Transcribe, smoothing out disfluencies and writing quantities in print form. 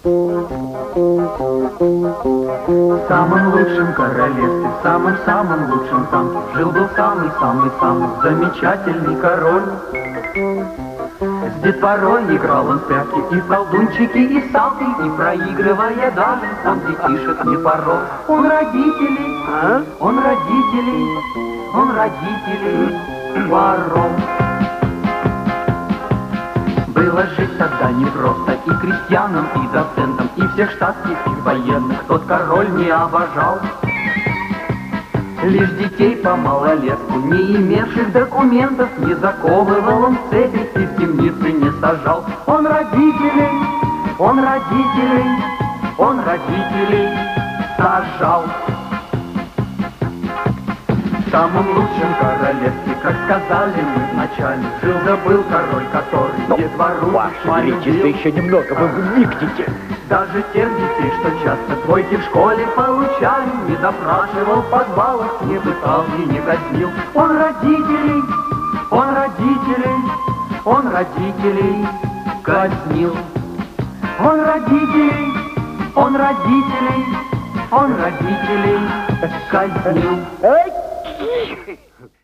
В самом лучшем королевстве, в самом-самом лучшем замке жил-был самый-самый-самый замечательный король. С детворой играл он в прятки, и в колдунчики, и в салки, и проигрывая даже, он детишек не порол. Он родителей, он родителей порол. Было жить тогда непросто и крестьянам, и доцентам, и всех штатских, и военных тот король не обожал. Лишь детей по малолетку, не имевших документов, не заковывал он в цепи и в темницы не сажал. Он родителей сажал. В самом лучшем королевстве, как сказали мы вначале, жил-забыл король, который детвору Смотрите, еще немного, вы вникните. Даже тех детей, что часто двойки в школе получали, не допрашивал в подвалах, не пытал и не казнил. Он родителей казнил. Он родителей казнил.